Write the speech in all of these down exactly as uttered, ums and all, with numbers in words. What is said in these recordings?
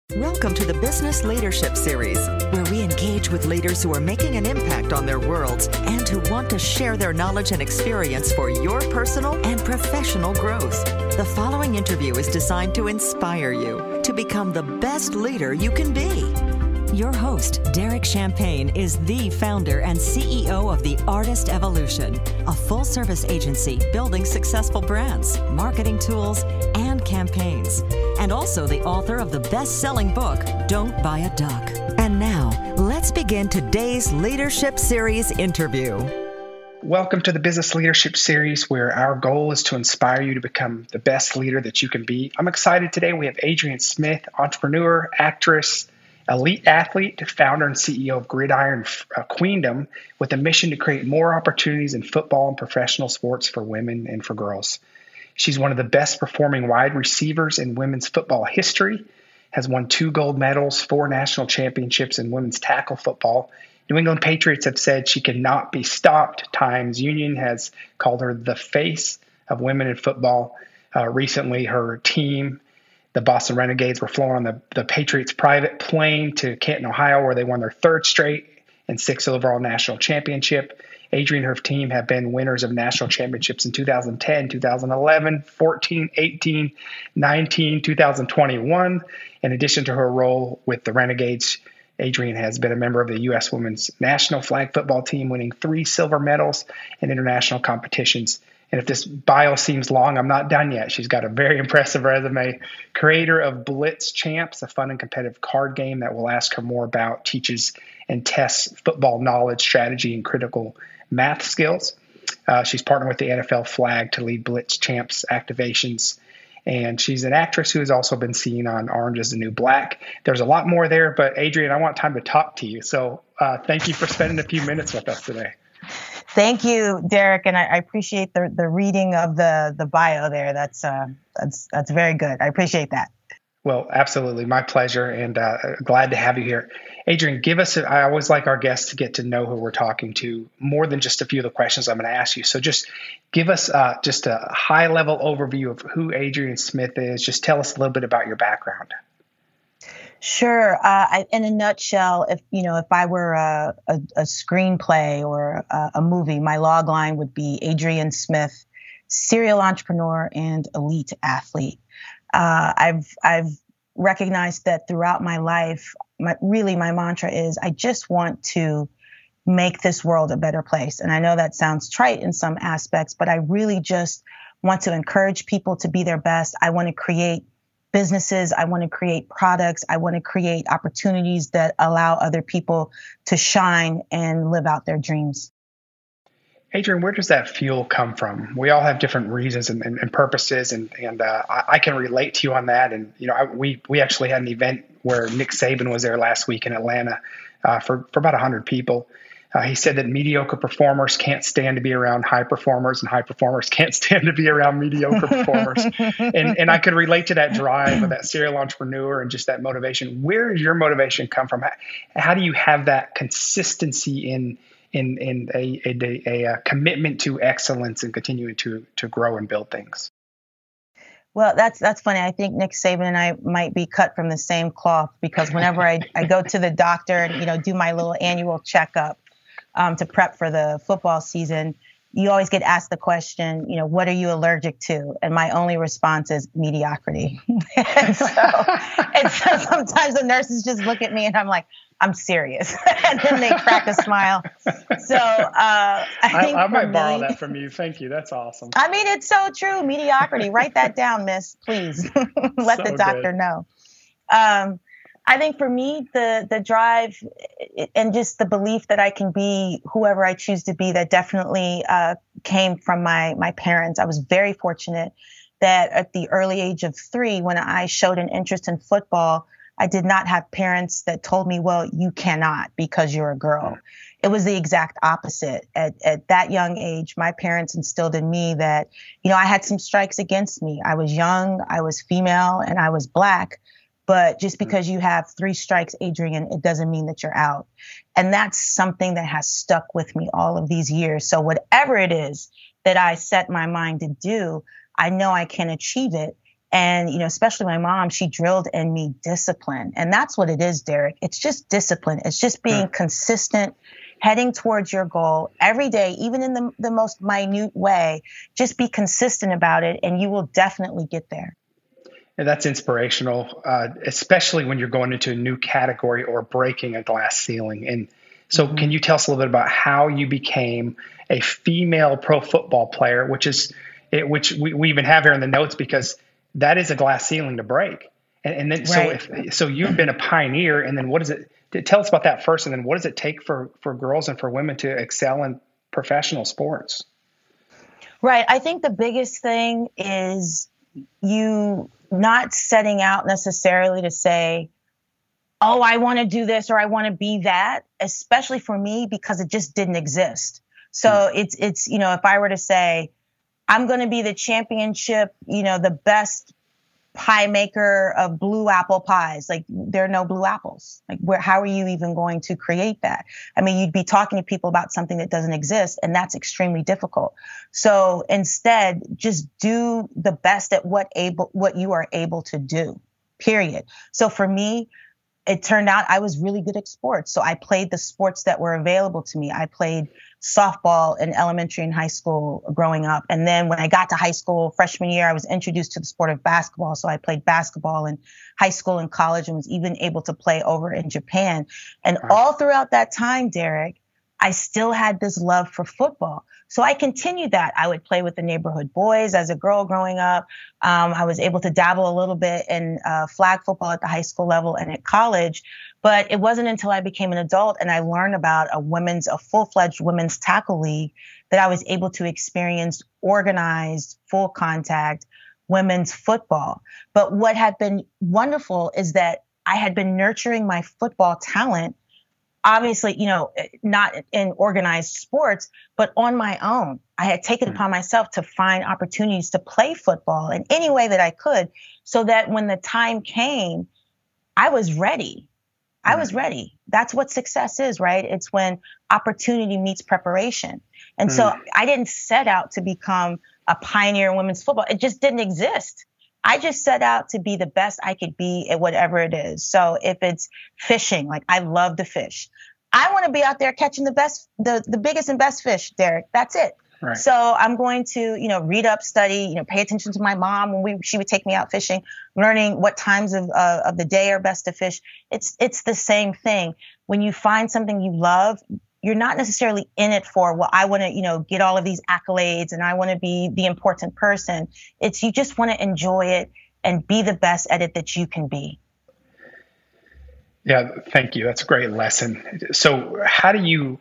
Welcome to the Business Leadership Series, where we engage with leaders who are making an impact on their worlds and who want to share their knowledge and experience for your personal and professional growth. The following interview is designed to inspire you to become the best leader you can be. Your host, Derek Champagne, is the founder and C E O of The Artist Evolution, a full-service agency building successful brands, marketing tools, and campaigns, and also the author of the best-selling book, Don't Buy a Duck. And now, let's begin today's Leadership Series interview. Welcome to the Business Leadership Series, where our goal is to inspire you to become the best leader that you can be. I'm excited today. We have Adrienne Smith, entrepreneur, actress, elite athlete, founder and C E O of Gridiron Queendom, with a mission to create more opportunities in football and professional sports for women and for girls. She's one of the best performing wide receivers in women's football history, has won two gold medals, four national championships in women's tackle football. New England Patriots have said she cannot be stopped. Times Union has called her the face of women in football. Uh, recently, her team, the Boston Renegades, were flown on the, the Patriots' private plane to Canton, Ohio, where they won their third straight and sixth overall national championship. Adrienne and her team have been winners of national championships in two thousand ten, two thousand eleven, fourteen, eighteen, nineteen, two thousand twenty-one. In addition to her role with the Renegades, Adrienne has been a member of the U S women's national flag football team, winning three silver medals in international competitions. And if this bio seems long, I'm not done yet. She's got a very impressive resume. Creator of Blitz Champs, a fun and competitive card game that we'll ask her more about, teaches and tests football knowledge, strategy, and critical math skills. Uh, she's partnered with the N F L Flag to lead Blitz Champs activations. And she's an actress who has also been seen on Orange is the New Black. There's a lot more there, but Adrienne, I want time to talk to you. So uh, thank you for spending a few minutes with us today. Thank you, Derek, and I, I appreciate the the reading of the the bio there. That's uh, that's that's very good. I appreciate that. Well, absolutely, my pleasure, and uh, glad to have you here. Adrienne, give us. A, I always like our guests to get to know who we're talking to more than just a few of the questions I'm going to ask you. So, just give us uh, just a high level overview of who Adrienne Smith is. Just tell us a little bit about your background. Sure. Uh, I, in a nutshell, if you know, if I were a, a, a screenplay or a, a movie, my log line would be Adrienne Smith, serial entrepreneur and elite athlete. Uh, I've I've recognized that throughout my life, my, really my mantra is I just want to make this world a better place. And I know that sounds trite in some aspects, but I really just want to encourage people to be their best. I want to create businesses. I want to create products. I want to create opportunities that allow other people to shine and live out their dreams. Adrienne, where does that fuel come from? We all have different reasons and, and, and purposes, and, and uh, I, I can relate to you on that. And, you know, I, we we actually had an event where Nick Saban was there last week in Atlanta uh, for, for about one hundred people. Uh, he said that mediocre performers can't stand to be around high performers, and high performers can't stand to be around mediocre performers. And and I could relate to that drive of that serial entrepreneur and just that motivation. Where does your motivation come from? How, how do you have that consistency in in in a a, a, a commitment to excellence and continuing to to grow and build things? Well, that's that's funny. I think Nick Saban and I might be cut from the same cloth, because whenever I, I go to the doctor and, you know, do my little annual checkup um, to prep for the football season, you always get asked the question, you know, what are you allergic to? And my only response is mediocrity. and, so, and so sometimes the nurses just look at me and I'm like, I'm serious. And then they crack a smile. So uh, I think I, I might me, borrow that from you. Thank you. That's awesome. I mean, it's so true. Mediocrity. Write that down, miss, please. Let so the doctor good. know. Um, I think for me, the the drive and just the belief that I can be whoever I choose to be, that definitely uh, came from my my parents. I was very fortunate that at the early age of three, when I showed an interest in football, I did not have parents that told me, well, you cannot because you're a girl. It was the exact opposite. At, at that young age, my parents instilled in me that, you know, I had some strikes against me. I was young, I was female, and I was Black. But just because you have three strikes, Adrienne, it doesn't mean that you're out. And that's something that has stuck with me all of these years. So whatever it is that I set my mind to do, I know I can achieve it. And, you know, especially my mom, she drilled in me discipline. And that's what it is, Derek. It's just discipline. It's just being yeah. consistent, heading towards your goal every day, even in the, the most minute way. Just be consistent about it, and you will definitely get there. And that's inspirational, uh, especially when you're going into a new category or breaking a glass ceiling. And so mm-hmm. can you tell us a little bit about how you became a female pro football player, which is it, which we, we even have here in the notes, because that is a glass ceiling to break. And, and then right. so if, so you've been a pioneer. And then what is it? Tell us about that first. And then what does it take for, for girls and for women to excel in professional sports? Right. I think the biggest thing is you not setting out necessarily to say, oh, I want to do this or I want to be that, especially for me, because it just didn't exist. So mm-hmm. it's, it's, you know, if I were to say, I'm going to be the championship, you know, the best pie maker of blue apple pies, like there are no blue apples. Like where, how are you even going to create that? I mean, you'd be talking to people about something that doesn't exist, and that's extremely difficult. So instead, just do the best at what able, what you are able to do, period. So for me, it turned out I was really good at sports. So I played the sports that were available to me. I played softball in elementary and high school growing up. And then when I got to high school, freshman year, I was introduced to the sport of basketball. So I played basketball in high school and college, and was even able to play over in Japan. And right. all throughout that time, Derek, I still had this love for football. So I continued that. I would play with the neighborhood boys as a girl growing up. Um, I was able to dabble a little bit in uh, flag football at the high school level and at college. But it wasn't until I became an adult and I learned about a women's, a full-fledged women's tackle league, that I was able to experience organized, full contact women's football. But what had been wonderful is that I had been nurturing my football talent, obviously, you know, not in organized sports, but on my own. I had taken upon myself to find opportunities to play football in any way that I could, so that when the time came, I was ready. I was ready. That's what success is, right? It's when opportunity meets preparation. And so I didn't set out to become a pioneer in women's football. It just didn't exist. I just set out to be the best I could be at whatever it is. So if it's fishing, like I love to fish, I want to be out there catching the best, the, the biggest and best fish, Derek. That's it. Right. So I'm going to, you know, read up, study, you know, pay attention to my mom when we, she would take me out fishing, learning what times of, uh, of the day are best to fish. It's, it's the same thing. When you find something you love, you're not necessarily in it for, well, I want to, you know, get all of these accolades and I want to be the important person. It's, you just want to enjoy it and be the best at it that you can be. Yeah. Thank you. That's a great lesson. So how do you,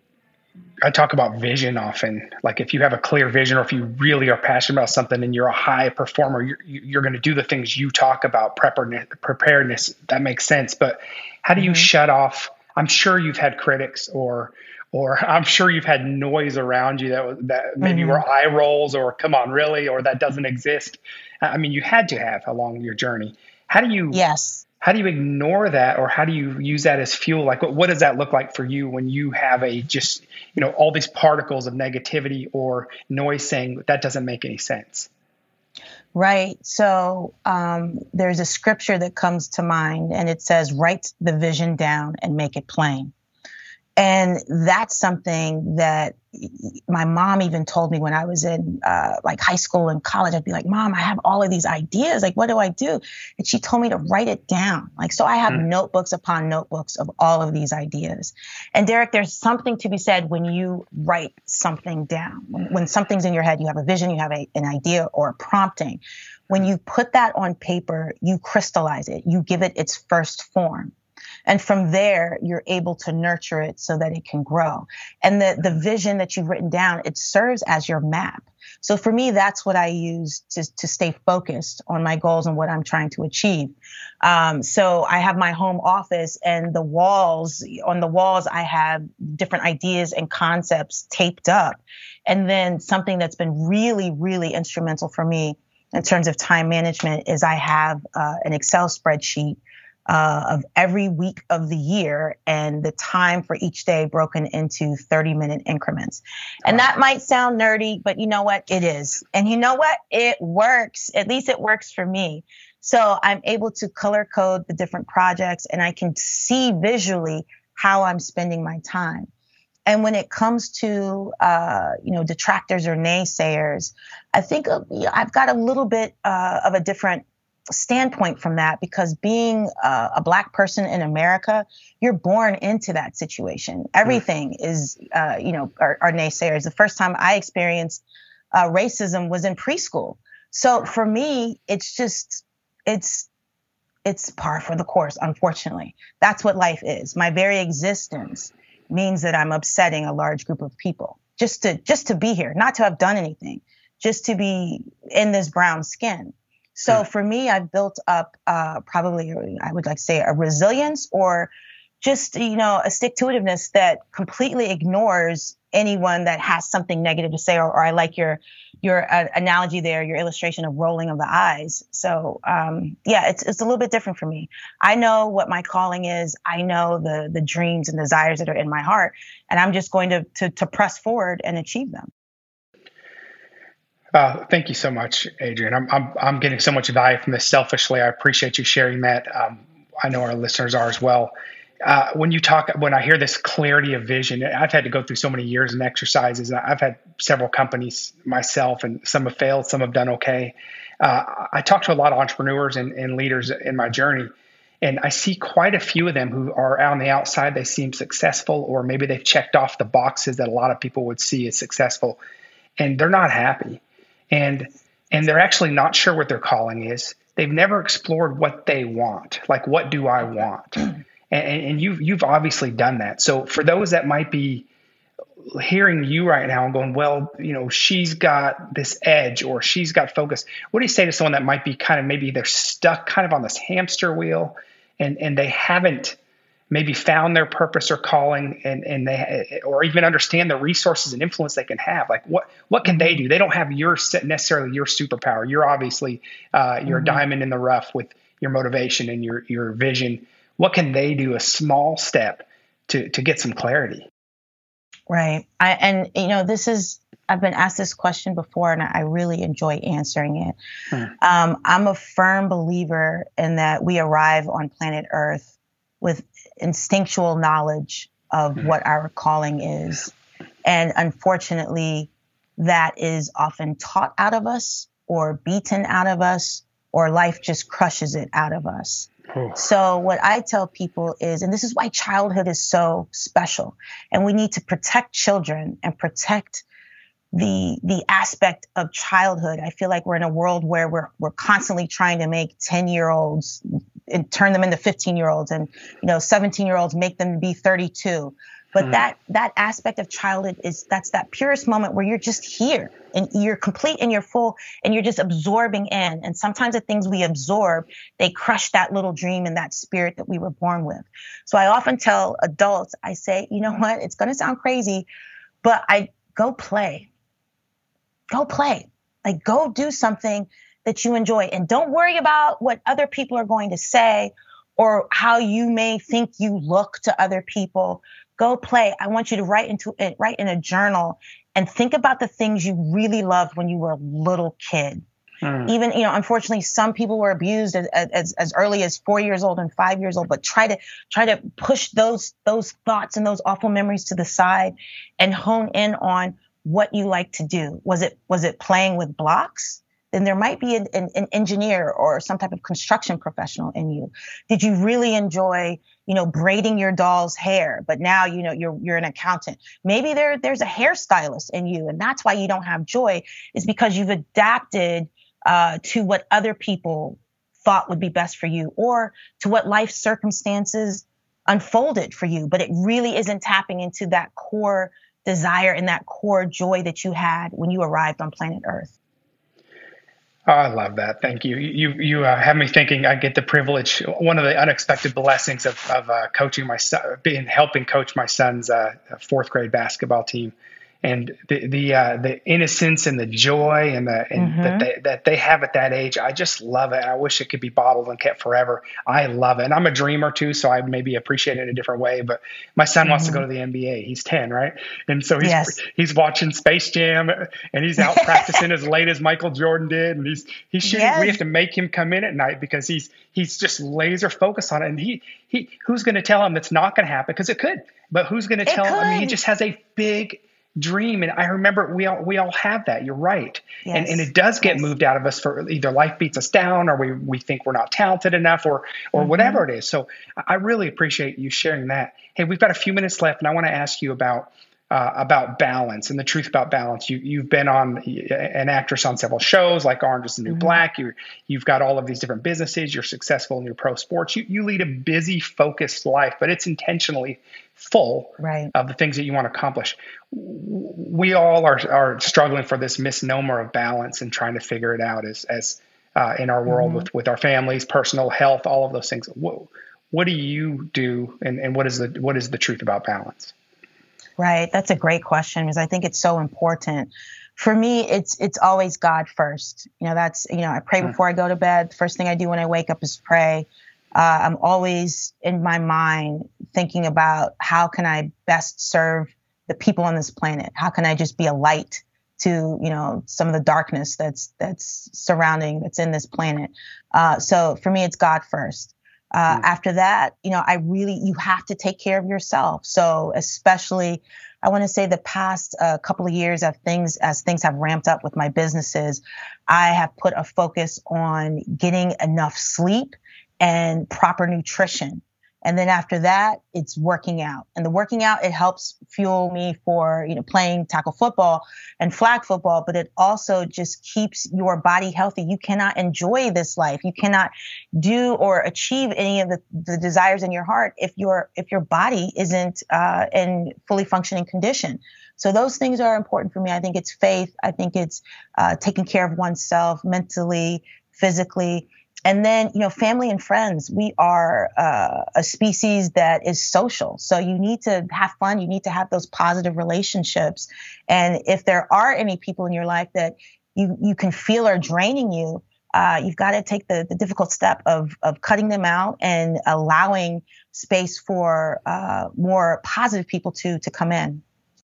I talk about vision often. Like if you have a clear vision, or if you really are passionate about something and you're a high performer, you're, you're going to do the things you talk about, preparedness. That makes sense. But how do you mm-hmm. shut off? I'm sure you've had critics, or, or I'm sure you've had noise around you that was, that maybe mm-hmm. were eye rolls, or come on, really, or that doesn't exist. I mean, you had to have along your journey. How do you, yes. How do you ignore that, or how do you use that as fuel? Like, what, what does that look like for you when you have a just, you know, all these particles of negativity or noise saying that doesn't make any sense? Right. So um, there's a scripture that comes to mind, and it says, write the vision down and make it plain. And that's something that my mom even told me when I was in uh, like high school and college. I'd be like, Mom, I have all of these ideas. Like, what do I do? And she told me to write it down. Like, so I have mm. notebooks upon notebooks of all of these ideas. And Derek, there's something to be said when you write something down. When, when something's in your head, you have a vision, you have a, an idea or a prompting. When you put that on paper, you crystallize it. You give it its first form. And from there, you're able to nurture it so that it can grow. And the, the vision that you've written down, it serves as your map. So for me, that's what I use to, to stay focused on my goals and what I'm trying to achieve. Um, so I have my home office, and the walls, on the walls, I have different ideas and concepts taped up. And then something that's been really, really instrumental for me in terms of time management is I have uh, an Excel spreadsheet uh, of every week of the year, and the time for each day broken into thirty minute increments. And that might sound nerdy, but you know what? It is. And you know what? It works. At least it works for me. So I'm able to color code the different projects, and I can see visually how I'm spending my time. And when it comes to, uh, you know, detractors or naysayers, I think uh, I've got a little bit uh, of a different standpoint from that, because being uh, a Black person in America, you're born into that situation. Everything mm. is, uh, you know, are, are naysayers. The first time I experienced uh, racism was in preschool. So for me, it's just, it's, it's par for the course, unfortunately. That's what life is. My very existence means that I'm upsetting a large group of people just to, just to be here, not to have done anything, just to be in this brown skin. So for me, I've built up uh, probably, I would like to say, a resilience, or just, you know, a stick-to-itiveness that completely ignores anyone that has something negative to say. Or, or I like your your uh, analogy there, your illustration of rolling of the eyes. So um, yeah, it's it's a little bit different for me. I know what my calling is. I know the the dreams and desires that are in my heart, and I'm just going to to, to press forward and achieve them. Uh, thank you so much, Adrienne. I'm, I'm I'm getting so much value from this. Selfishly, I appreciate you sharing that. Um, I know our listeners are as well. Uh, when you talk, when I hear this clarity of vision, I've had to go through so many years and exercises. I've had several companies myself, and some have failed, some have done okay. Uh, I talk to a lot of entrepreneurs and, and leaders in my journey, and I see quite a few of them who are on the outside. They seem successful, or maybe they've checked off the boxes that a lot of people would see as successful, and they're not happy. And and they're actually not sure what their calling is. They've never explored what they want. Like, what do I want? And, and you've you've obviously done that. So for those that might be hearing you right now and going, well, you know, she's got this edge, or she's got focus. What do you say to someone that might be kind of, maybe they're stuck kind of on this hamster wheel, and and they haven't maybe found their purpose or calling, and, and they, or even understand the resources and influence they can have? Like, what, what can they do? They don't have your necessarily your superpower. You're obviously, uh, you're mm-hmm. a diamond in the rough with your motivation and your, your vision. What can they do? A small step to, to get some clarity. Right. I, and you know, this is, I've been asked this question before, and I really enjoy answering it. Hmm. Um, I'm a firm believer in that we arrive on planet Earth with instinctual knowledge of what our calling is. And unfortunately, that is often taught out of us, or beaten out of us, or life just crushes it out of us. Oh. So what I tell people is, and this is why childhood is so special, and we need to protect children and protect the the aspect of childhood. I feel like we're in a world where we're we're constantly trying to make ten-year-olds and turn them into fifteen-year-olds, and you know, seventeen-year-olds make them be thirty-two. But mm. that that aspect of childhood is that's that purest moment where you're just here and you're complete and you're full and you're just absorbing in. And sometimes the things we absorb, they crush that little dream and that spirit that we were born with. So I often tell adults, I say, you know what, it's going to sound crazy, but I go play. Go play. Like, go do something that you enjoy, and don't worry about what other people are going to say or how you may think you look to other people. Go play. I want you to write into it, write in a journal, and think about the things you really loved when you were a little kid. Hmm. Even, you know, unfortunately, some people were abused as, as as early as four years old and five years old. But try to try to push those those thoughts and those awful memories to the side, and hone in on what you like to do. Was it was it playing with blocks? Then there might be an, an, an engineer or some type of construction professional in you. Did you really enjoy, you know, braiding your doll's hair, but now, you know, you're you're an accountant? Maybe there there's a hairstylist in you, and that's why you don't have joy, is because you've adapted uh, to what other people thought would be best for you, or to what life circumstances unfolded for you. But it really isn't tapping into that core desire and that core joy that you had when you arrived on planet Earth. Oh, I love that. Thank you. You you uh, have me thinking. I get the privilege, one of the unexpected blessings of of uh, coaching my son, being helping coach my son's uh, fourth grade basketball team, and the the uh, the innocence and the joy and the and Mm-hmm. that they that they have at that age. I just love it. I wish it could be bottled and kept forever. I love it, and I'm a dreamer too, so I maybe appreciate it in a different way. But my son wants to go Mm-hmm. to the N B A. He's ten, right? And so he's Yes. he's watching Space Jam, and he's out practicing as late as Michael Jordan did, and he's he's shooting. Yes. We have to make him come in at night because he's he's just laser focused on it. And he he who's going to tell him it's not going to happen? Because it could, but who's going to It tell him? I mean, he could. just has a big dream. And I remember we all we all have that. You're right. And Yes. and it does get Yes. moved out of us for either life beats us down, or we we think we're not talented enough, or or Mm-hmm. whatever it is. So I really appreciate you sharing that. Hey, we've got a few minutes left, and I want to ask you about uh, about balance and the truth about balance. You you've been on an actress on several shows like Orange Is the New Mm-hmm. Black. You you've got all of these different businesses. You're successful in your pro sports. You you lead a busy, focused life, but it's intentionally full Right. of the things that you want to accomplish. We all are are struggling for this misnomer of balance and trying to figure it out as as uh, in our world Mm-hmm. with with our families, personal health, all of those things. What, what do you do, and, and what is the what is the truth about balance? Right. That's a great question because I think it's so important. For me, it's it's always God first. You know, that's, you know, I pray before I go to bed. First thing I do when I wake up is pray. Uh, I'm always in my mind thinking about how can I best serve the people on this planet? How can I just be a light to, you know, some of the darkness that's that's surrounding, that's in this planet? Uh, so for me, it's God first. Uh, Mm. After that, you know, I really, you have to take care of yourself. So especially, I want to say the past uh, couple of years of things, as things have ramped up with my businesses, I have put a focus on getting enough sleep and proper nutrition. And then after that, it's working out. And the working out, it helps fuel me for, you know, playing tackle football and flag football, but it also just keeps your body healthy. You cannot enjoy this life. You cannot do or achieve any of the, the desires in your heart if your if your body isn't uh, in fully functioning condition. So those things are important for me. I think it's faith. I think it's uh, taking care of oneself mentally, physically. And then, you know, family and friends, we are uh, a species that is social. So you need to have fun. You need to have those positive relationships. And if there are any people in your life that you, you can feel are draining you, uh, you've got to take the, the difficult step of, of cutting them out and allowing space for uh, more positive people to, to come in.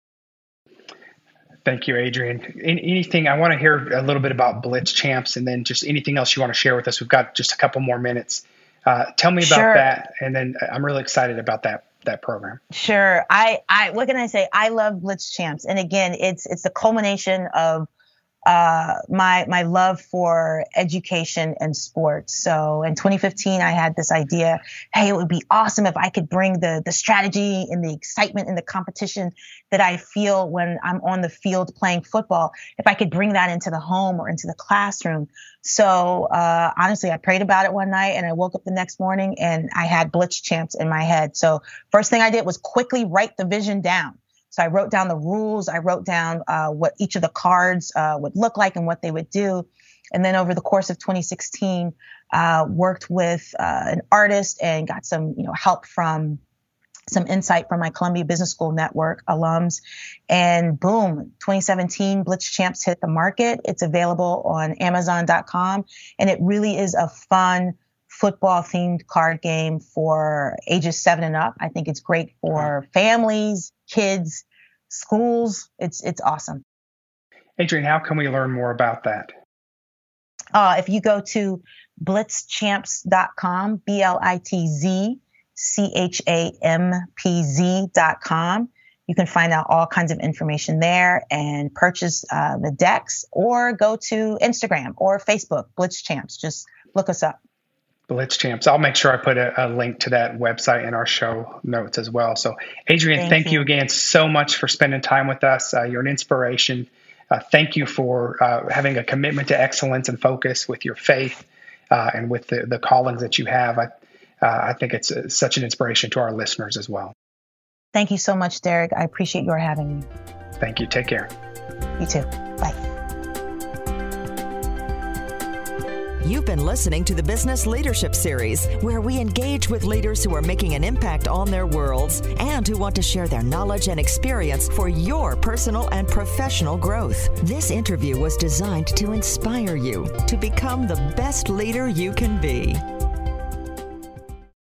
Thank you, Adrienne. Anything, I want to hear a little bit about Blitz Champs, and then just anything else you want to share with us. We've got just a couple more minutes. Uh, tell me about Sure. that, and then I'm really excited about that that program. Sure. I, I, what can I say? I love Blitz Champs. And again, it's, it's the culmination of uh, my, my love for education and sports. So in twenty fifteen, I had this idea, hey, it would be awesome if I could bring the, the strategy and the excitement and the competition that I feel when I'm on the field playing football, if I could bring that into the home or into the classroom. So uh, honestly, I prayed about it one night and I woke up the next morning and I had Blitz Champs in my head. So first thing I did was quickly write the vision down. So I wrote down the rules. I wrote down uh, what each of the cards uh, would look like and what they would do. And then over the course of twenty sixteen, uh, worked with uh, an artist and got some, you know, help from some insight from my Columbia Business School network alums. And boom, twenty seventeen, Blitz Champs hit the market. It's available on Amazon dot com. And it really is a fun football themed card game for ages seven and up. I think it's great for families, kids, schools. It's, it's awesome. Adrienne, how can we learn more about that? Uh, if you go to blitz champs dot com, B L I T Z C H A M P Z dot com, you can find out all kinds of information there and purchase uh, the decks, or go to Instagram or Facebook, Blitz Champs. Just look us up. Blitz Champs. I'll make sure I put a, a link to that website in our show notes as well. So, Adrienne, Thank thank you. you again so much for spending time with us. Uh, you're an inspiration. Uh, thank you for uh, having a commitment to excellence and focus with your faith uh, and with the, the callings that you have. I, uh, I think it's uh, such an inspiration to our listeners as well. Thank you so much, Derek. I appreciate your having me. Thank you. Take care. You too. Bye. You've been listening to the Business Leadership Series, where we engage with leaders who are making an impact on their worlds and who want to share their knowledge and experience for your personal and professional growth. This interview was designed to inspire you to become the best leader you can be.